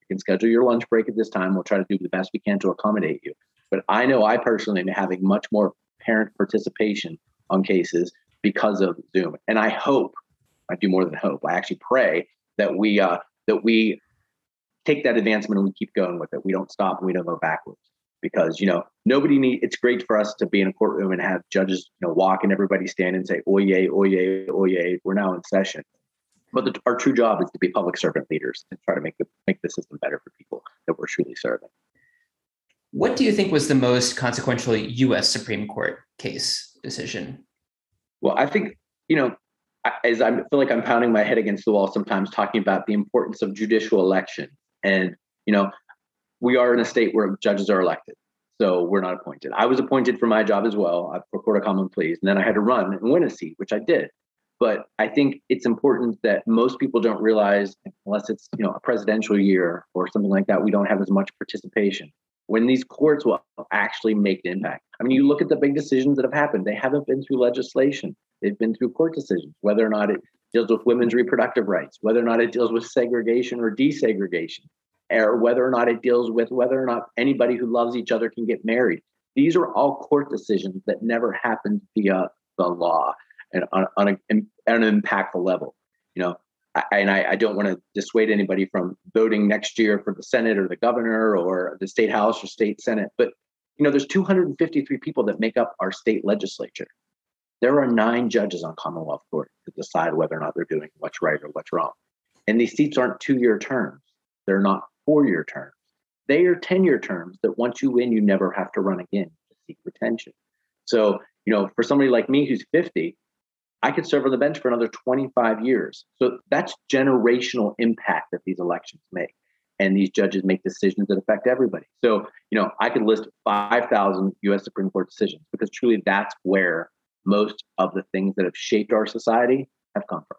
You can schedule your lunch break at this time. We'll try to do the best we can to accommodate you. But I know I personally am having much more parent participation on cases because of Zoom. And I hope, I do more than hope, I actually pray that we uh, that we take that advancement and we keep going with it. We don't stop and we don't go backwards. Because, you know, nobody need, it's great for us to be in a courtroom and have judges, you know, walk and everybody stand and say, oyez, oyez, oyez, we're now in session. But the, our true job is to be public servant leaders and try to make the, make the system better for people that we're truly serving. What do you think was the most consequential U S Supreme Court case decision? Well, I think, you know, as I feel like I'm pounding my head against the wall sometimes talking about the importance of judicial election. And, you know, we are in a state where judges are elected, so we're not appointed. I was appointed for my job as well for Court of Common Pleas, and then I had to run and win a seat, which I did. But I think it's important that most people don't realize, unless it's, you know, a presidential year or something like that, we don't have as much participation. When these courts will actually make an impact. I mean, you look at the big decisions that have happened. They haven't been through legislation. They've been through court decisions, whether or not it deals with women's reproductive rights, whether or not it deals with segregation or desegregation, or whether or not it deals with whether or not anybody who loves each other can get married. These are all court decisions that never happened via the law and on, on, a, on an impactful level. You know, I, and I, I don't want to dissuade anybody from voting next year for the Senate or the governor or the state house or state Senate. But, you know, there's two hundred fifty-three people that make up our state legislature. There are nine judges on Commonwealth Court to decide whether or not they're doing what's right or what's wrong. And these seats aren't two-year terms. They're not four-year terms. They are ten-year terms that once you win, you never have to run again to seek retention. So, you know, for somebody like me who's fifty, I could serve on the bench for another twenty-five years. So that's generational impact that these elections make. And these judges make decisions that affect everybody. So, you know, I could list five thousand U S Supreme Court decisions because truly that's where most of the things that have shaped our society have come from.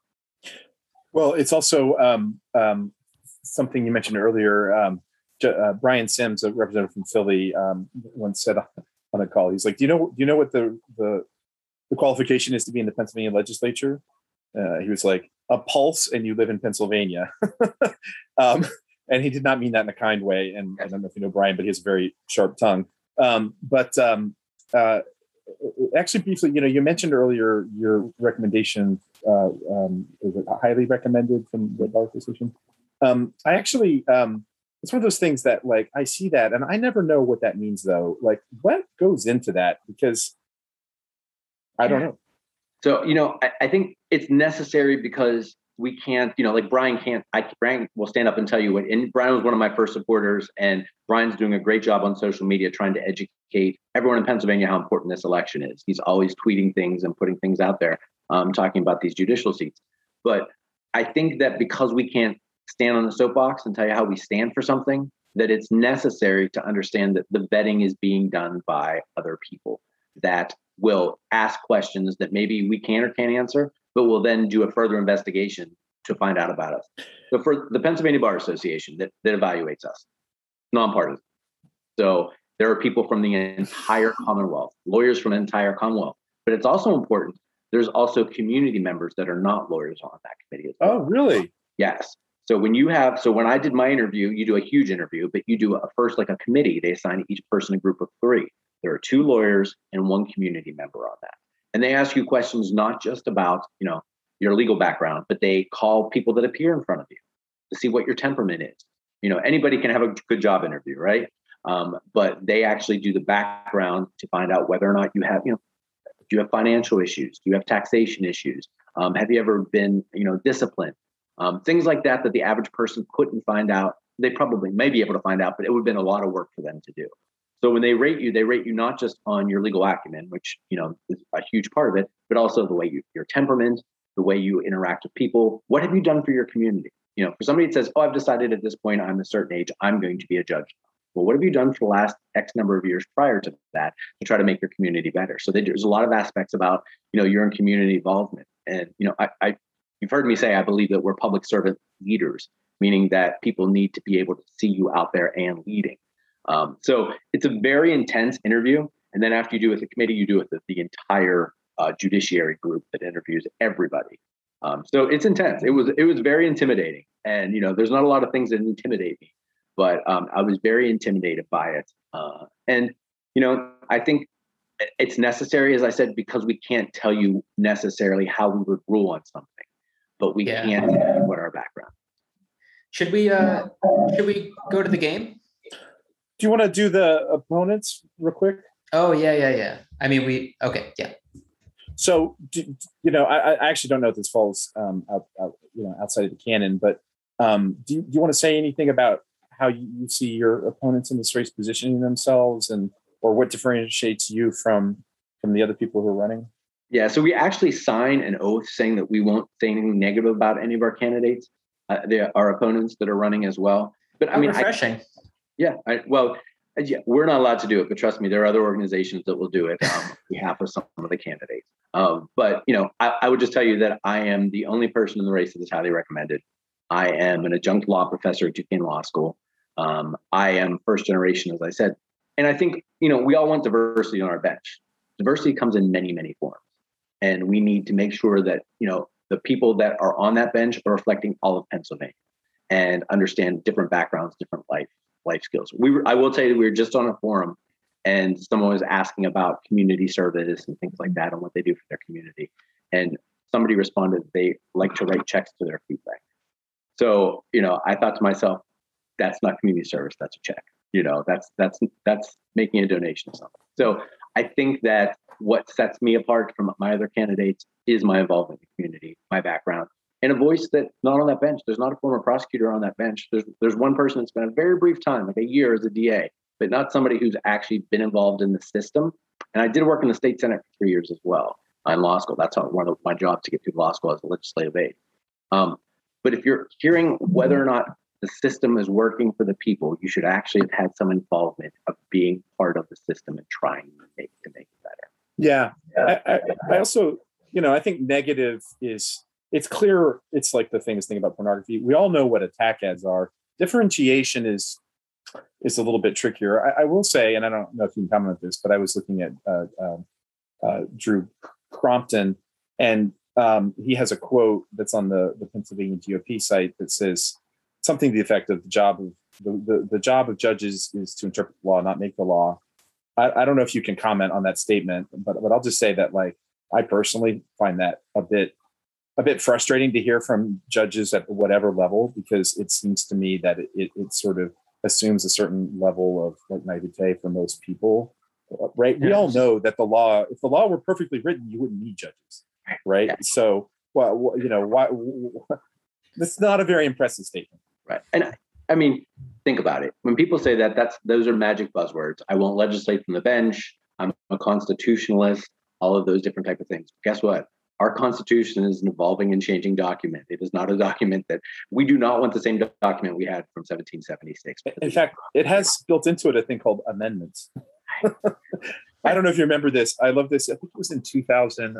Well, it's also um, um, something you mentioned earlier. Um, uh, Brian Sims, a representative from Philly, um, once said on a call, he's like, "Do you know? Do you know what the the, the qualification is to be in the Pennsylvania legislature?" Uh, he was like, "A pulse, and you live in Pennsylvania." um, and he did not mean that in a kind way. And I don't know if you know Brian, but he has a very sharp tongue. Um, but um, uh, actually, briefly, you know, you mentioned earlier your recommendation uh, um, is it highly recommended from the Bar Association. Um, I actually, um, it's one of those things that like, I see that and I never know what that means though. Like what goes into that? Because I don't know. So, you know, I, I think it's necessary because we can't, you know, like Brian can't, I, Brian will stand up and tell you what, and Brian was one of my first supporters and Brian's doing a great job on social media trying to educate everyone in Pennsylvania how important this election is. He's always tweeting things and putting things out there, um, talking about these judicial seats. But I think that because we can't stand on the soapbox and tell you how we stand for something, that it's necessary to understand that the vetting is being done by other people that will ask questions that maybe we can or can't answer, but will then do a further investigation to find out about us. So for the Pennsylvania Bar Association that, that evaluates us, nonpartisan. So there are people from the entire Commonwealth, lawyers from the entire Commonwealth, but it's also important. There's also community members that are not lawyers on that committee as well. Oh, really? Yes. So when you have, so when I did my interview, you do a huge interview, but you do a first, like a committee, they assign each person a group of three. There are two lawyers and one community member on that. And they ask you questions, not just about, you know, your legal background, but they call people that appear in front of you to see what your temperament is. You know, anybody can have a good job interview, right? Um, but they actually do the background to find out whether or not you have, you know, do you have financial issues? Do you have taxation issues? Um, have you ever been, you know, disciplined? Um, things like that, that the average person couldn't find out. They probably may be able to find out, but it would have been a lot of work for them to do. So when they rate you, they rate you not just on your legal acumen, which, you know, is a huge part of it, but also the way you, your temperament, the way you interact with people. What have you done for your community? You know, for somebody that says, oh, I've decided at this point, I'm a certain age, I'm going to be a judge. Well, what have you done for the last X number of years prior to that to try to make your community better? So they, there's a lot of aspects about, you know, your own community involvement. And, you know, I, I, you've heard me say, I believe that we're public servant leaders, meaning that people need to be able to see you out there and leading. Um, so it's a very intense interview. And then after you do it with the committee, you do it with the entire uh, judiciary group that interviews everybody. Um, so it's intense. It was, it was very intimidating. And, you know, there's not a lot of things that intimidate me. but um, I was very intimidated by it. Uh, and, you know, I think it's necessary, as I said, because we can't tell you necessarily how we would rule on something, but we Yeah. can tell you what our background. Should we uh should we go to the game? Do you want to do the opponents real quick? Oh yeah, yeah, yeah. I mean, we okay, yeah. So, do, you know, I, I actually don't know if this falls um, out, out, you know, outside of the canon, but um, do, you, do you want to say anything about how you, you see your opponents in this race positioning themselves, and or what differentiates you from from the other people who are running? Yeah, so we actually sign an oath saying that we won't say anything negative about any of our candidates, uh, they, our opponents that are running as well. But I Oh, mean, refreshing. I, yeah, I, well, yeah, we're not allowed to do it, but trust me, there are other organizations that will do it um, on behalf of some of the candidates. Um, but, you know, I, I would just tell you that I am the only person in the race that is highly recommended. I am an adjunct law professor at Duquesne Law School. Um, I am first generation, as I said. And I think, you know, we all want diversity on our bench. Diversity comes in many, many forms. And we need to make sure that, you know, the people that are on that bench are reflecting all of Pennsylvania and understand different backgrounds, different life life skills. We were, I will tell you that we were just on a forum and someone was asking about community service and things like that and what they do for their community. And somebody responded, they like to write checks to their food bank. So, you know, I thought to myself, that's not community service, that's a check. You know, that's that's that's making a donation to something. So I think that what sets me apart from my other candidates is my involvement in the community, my background, and a voice that's not on that bench. There's not a former prosecutor on that bench. There's there's one person that spent a very brief time, like a year as a D A, but not somebody who's actually been involved in the system. And I did work in the state Senate for three years as well in law school. That's one of my jobs, to get through law school as a legislative aide. Um, but if you're hearing whether or not the system is working for the people, you should actually have had some involvement of being part of the system and trying to make, to make it better. Yeah. I, I, I also, you know, I think negative is, it's clear. It's like the famous thing about pornography. We all know what attack ads are. Differentiation is, is a little bit trickier. I, I will say, and I don't know if you can comment on this, but I was looking at uh, uh, uh, Drew Crompton, and um, he has a quote that's on the, the Pennsylvania G O P site that says something to the effect of the job of the, the, the job of judges is to interpret the law, not make the law. I, I don't know if you can comment on that statement, but but I'll just say that, like, I personally find that a bit a bit frustrating to hear from judges at whatever level, because it seems to me that it, it, it sort of assumes a certain level of like naivete for most people, right? We all know that the law, if the law were perfectly written, you wouldn't need judges, right? Yeah. So, well, you know, why? That's not a very impressive statement. Right. And I, I mean, think about it. When people say that, that's those are magic buzzwords. I won't legislate from the bench. I'm a constitutionalist, all of those different type of things. Guess what? Our Constitution is an evolving and changing document. It is not a document that we do not want the same document we had from seventeen seventy-six. In fact, it has built into it a thing called amendments. I don't know if you remember this. I love this. I think it was in two thousand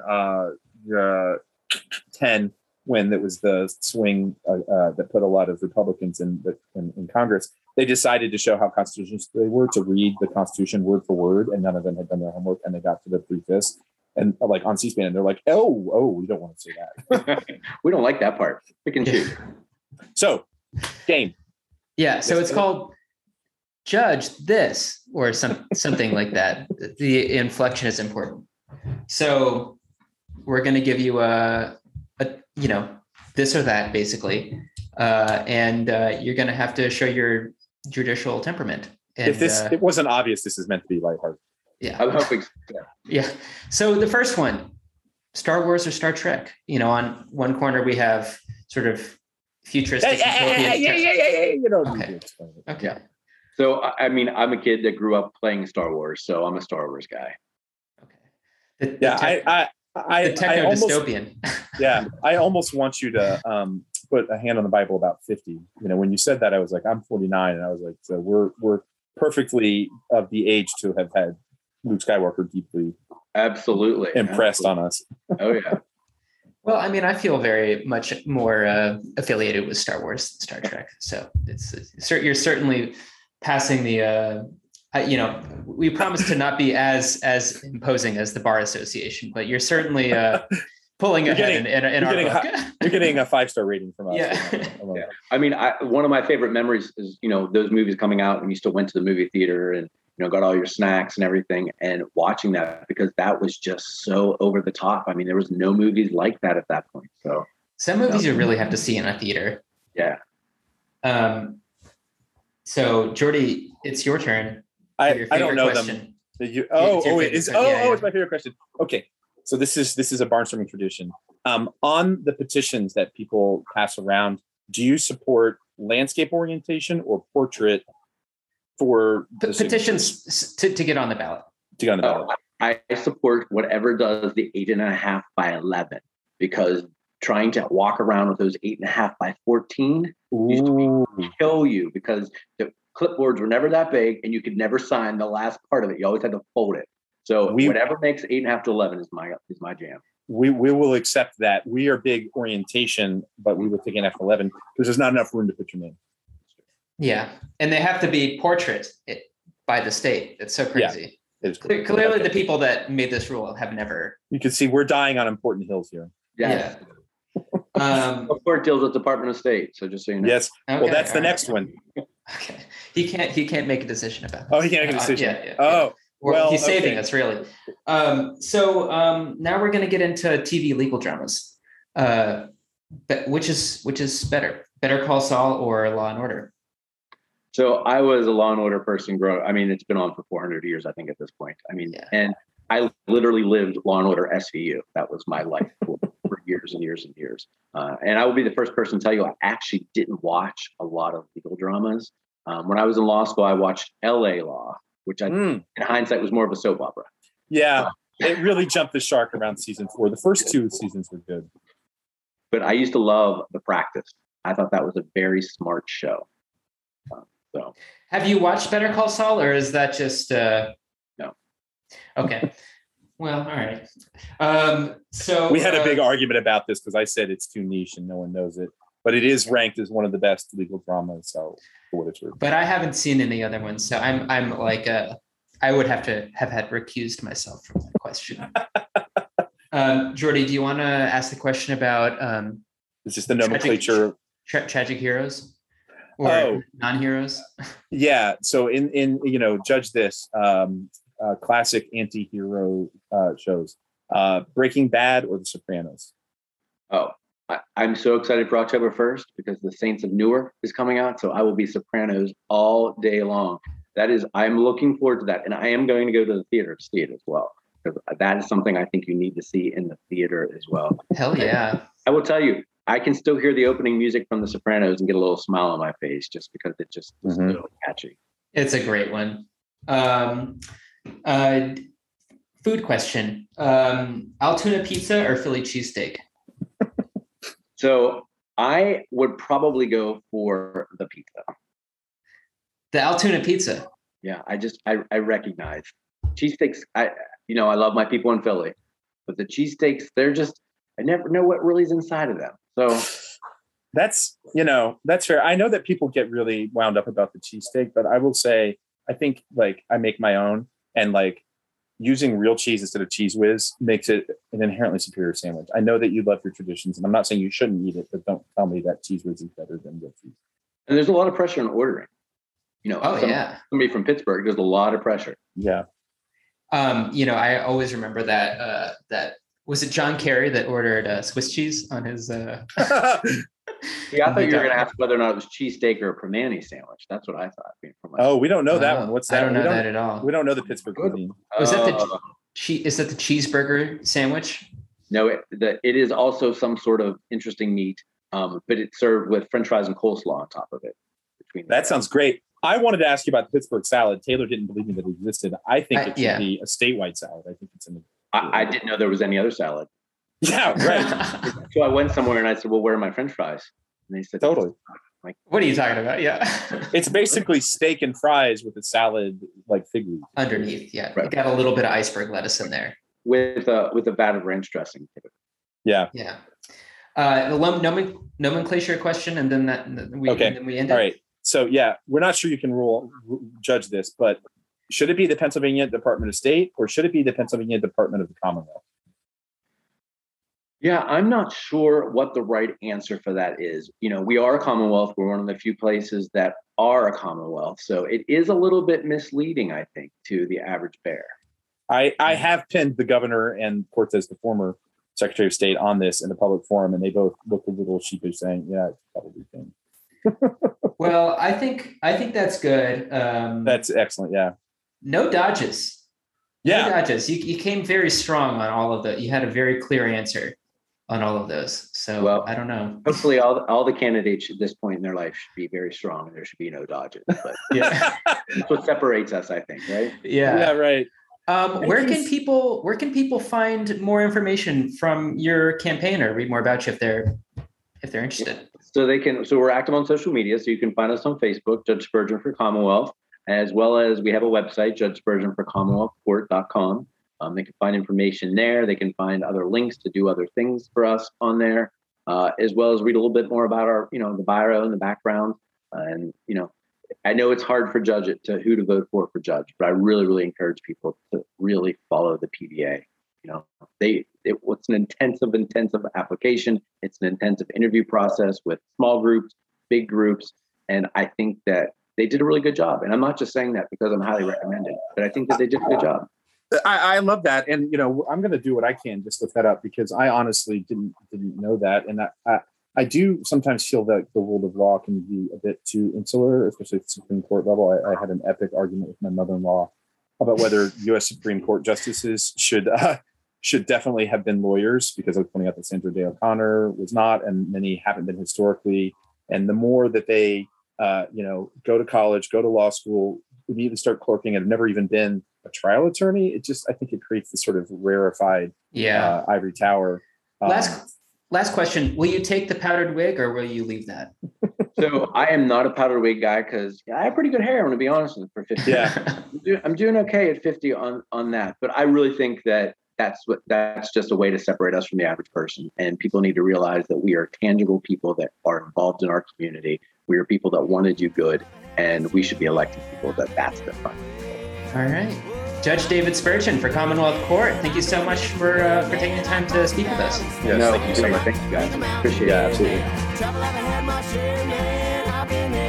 ten when it was the swing uh, uh, that put a lot of Republicans in, the, in in Congress. They decided to show how constitutional they were, to read the Constitution word for word, and none of them had done their homework, and they got to the three-fifths. And like on C-SPAN, and they're like, oh, oh, we don't want to say that. We don't like that part. We can choose. So, game. Yeah, so it's called Judge This, or some something like that. The inflection is important. So we're going to give you a, a, you know, this or that, basically. Uh, and uh, you're going to have to show your judicial temperament. And, if this, uh, it wasn't obvious, this is meant to be lighthearted. Yeah. I'm hoping so. Yeah. So the first one, Star Wars or Star Trek? You know, on one corner we have sort of futuristic. Yeah, yeah, yeah, yeah, yeah, yeah, yeah. You know, okay. You explain it. Okay. Yeah. So, I mean, I'm a kid that grew up playing Star Wars, so I'm a Star Wars guy. Okay. The, the yeah, tech, I, I, I, the techno I almost, dystopian. Yeah, I almost want you to um, put a hand on the Bible about fifty. You know, when you said that, I was like, I'm forty-nine, and I was like, so we're we're perfectly of the age to have had Luke Skywalker deeply absolutely impressed absolutely. on us. Oh yeah. Well, I mean, I feel very much more uh, affiliated with Star Wars than Star Trek. So it's, it's you're certainly passing the, uh, you know, we promise to not be as as imposing as the Bar Association, but you're certainly uh, pulling You're ahead getting- in, in, in you're our getting book. hi- You're getting a five star rating from us. Yeah. Yeah. I mean, I, one of my favorite memories is, you know, those movies coming out and you still went to the movie theater and, you know, got all your snacks and everything and watching that because that was just so over the top. I mean, there was no movies like that at that point. So Some movies you really have to see in a theater. yeah. Um, so Jordy, it's your turn. for I, your I don't favorite know question. them. Did you, oh, it's your oh, it favorite is. question. Oh, Yeah, oh, yeah. it's my favorite question. Okay, so this is this is a barnstorming tradition. Um, on the petitions that people pass around, do you support landscape orientation or portrait for P- the signatures petitions s- to, to get on the ballot. to get on the ballot? Oh, I I support whatever does the eight and a half by eleven because trying to walk around with those eight and a half by fourteen used to Ooh. kill you because the clipboards were never that big and you could never sign the last part of it. You always had to fold it. So We- whatever makes eight and a half to eleven is my is my jam. We we will accept that. We are big orientation, but we would take an F eleven because there's not enough room to put your name. Yeah, and they have to be portrait it, by the state. It's so crazy. It is Cle- Clearly, the people that made this rule have never. You can see we're dying on important hills here. Yeah. Um, Court deals with Department of State. So just so you know. Yes. well, okay, that's the all right. next one. Okay, he can't. He can't make a decision about. Oh, this. he can't make a Uh, decision. yeah, yeah, oh, yeah. We're- well, he's saving okay. us really. Um, so um, now we're going to get into T V legal dramas. Uh, but which is which is better, Better Call Saul or Law and Order? So I was a Law and Order person grow. I mean, it's been on for four hundred years, I think, at this point. I mean, Yeah. and I literally lived Law and Order S V U. That was my life for, for years and years and years. Uh, and I will be the first person to tell you I actually didn't watch a lot of legal dramas. Um, when I was in law school, I watched L A Law, which I, Mm, in hindsight, was more of a soap opera. yeah, it really jumped the shark around season four. The first two seasons were good. But I used to love The Practice. I thought that was a very smart show. Uh, so Have you watched Better Call Saul, or is that just? Uh... No. Okay. Well, all right. Um, so We had a uh, big argument about this because I said it's too niche and no one knows it, but it is ranked as one of the best legal dramas. So for what it's worth. but I haven't seen any other ones, so I'm I'm like uh, I would have to have had recused myself from that question. um, Jordy, do you want to ask the question about um, It's just the nomenclature. tra- tragic heroes or Oh. non-heroes? Yeah. So in in you know, judge this um, uh, classic anti-hero uh, shows, uh, Breaking Bad or The Sopranos. Oh, I, I'm so excited for October first because The Saints of Newark is coming out. So I will be Sopranos all day long. That is, I'm looking forward to that. And I am going to go to the theater to see it as well. Because that is something I think you need to see in the theater as well. Hell yeah! I will tell you, I can still hear the opening music from The Sopranos and get a little smile on my face just because it just is Mhm. so catchy. It's a great one. Um, uh, food question: um, Altoona pizza or Philly cheesesteak? So I would probably go for the pizza. The Altoona pizza. Yeah, I just I, I recognize cheesesteaks. I you know I love my people in Philly, but the cheesesteaks they're just I never know what really is inside of them. So That's you know that's fair. I know that people get really wound up about the cheesesteak, but I will say I think like I make my own and like using real cheese instead of Cheese Whiz makes it an inherently superior sandwich. I know that you love your traditions, and I'm not saying you shouldn't eat it, but don't tell me that Cheese Whiz is better than real cheese. and there's a lot of pressure in ordering. You know, Oh some- yeah. somebody from Pittsburgh. There's a lot of pressure. Yeah. Um, you know, I always remember that. Uh, that was it. John Kerry that ordered uh, Swiss cheese on his. Uh, Yeah, I thought you were going to Yeah. ask whether or not it was cheesesteak or a Primanti sandwich. That's what I thought. being from my- Oh, we don't know that oh, one. What's that? I don't know we that at all. We don't know the Pittsburgh cuisine. Was that the Uh, che- Is that the cheeseburger sandwich? no, it, the, it is also some sort of interesting meat, um, but it's served with French fries and coleslaw on top of it. Between That sounds great. I wanted to ask you about the Pittsburgh salad. Taylor didn't believe me that it existed. I think I- it should yeah. be a statewide salad. I think it's in the. I, I didn't know there was any other salad. Yeah, right. So I went somewhere and I said, "Well, where are my French fries?" And they said, Totally. What are you talking about? Yeah. It's basically steak and fries with a salad like fig leaf. Underneath, yeah. Right. It got a little bit of iceberg lettuce in there. with a with a vat of ranch dressing. Yeah. Yeah. Uh, the lum- nomen- nomenclature question, and then that and then we Okay. and then we end it. All right. So yeah, we're not sure you can rule r- judge this, but should it be the Pennsylvania Department of State or should it be the Pennsylvania Department of the Commonwealth? Yeah, I'm not sure what the right answer for that is. You know, we are a Commonwealth. We're one of the few places that are a Commonwealth. So it is a little bit misleading, I think, to the average bear. I, I have pinned the governor and Cortez, the former Secretary of State, on this in a public forum, and they both looked a little sheepish, saying, "Yeah, it's probably pinned." Well, I think I think that's good. Um, That's excellent. Yeah. no dodges. Yeah. No dodges. You you came very strong on all of the. You had a very clear answer on all of those. So Well, I don't know. Hopefully, all all the candidates at this point in their life should be very strong, and there should be no dodges. But Yeah. that's what separates us, I think, right? Yeah. Yeah. Right. Um, where can people where can people find more information from your campaign or read more about you if they're if they're interested? So they can. So we're active on social media. So you can find us on Facebook, Judge Spurgeon for Commonwealth, as well as we have a website, judge spurgeon for commonwealth court dot com. Um, they can find information there. They can find other links to do other things for us on there, uh, as well as read a little bit more about our, you know, the bio and the background. Uh, and you know, I know it's hard for Judge it to who to vote for for Judge, but I really, really encourage people to really follow the P D A. You know, they it, it's an intensive, intensive application. It's an intensive interview process with small groups, big groups, and I think that they did a really good job. And I'm not just saying that because I'm highly recommended, but I think that they did a good job. I, I love that, and you know, I'm going to do what I can just look that up because I honestly didn't didn't know that, and I, I I do sometimes feel that the world of law can be a bit too insular, especially at the Supreme Court level. I, I had an epic argument with my mother-in-law about whether U S Supreme Court justices should uh, should definitely have been lawyers, because I was pointing out that Sandra Day O'Connor was not, and many haven't been historically. And the more that they, uh, you know, go to college, go to law school, immediately start clerking, and have never even been a trial attorney, it just, I think it creates this sort of rarefied Yeah. uh, ivory tower. Um, Last last question. Will you take the powdered wig or will you leave that? So I am not a powdered wig guy because I have pretty good hair. I'm going to be honest with you, for fifty. Yeah. I'm doing, I'm doing okay at fifty on on that, but I really think that that's what that's just a way to separate us from the average person. And people need to realize that we are tangible people that are involved in our community. We are people that want to do good, and we should be electing people that that's their fun. All right. Judge David Spurgeon for Commonwealth Court, thank you so much for uh, for taking the time to speak with us. Yes, no, thank you so much. Thank you guys. Appreciate Yeah, it. absolutely. Trouble I've had my share, man. I've been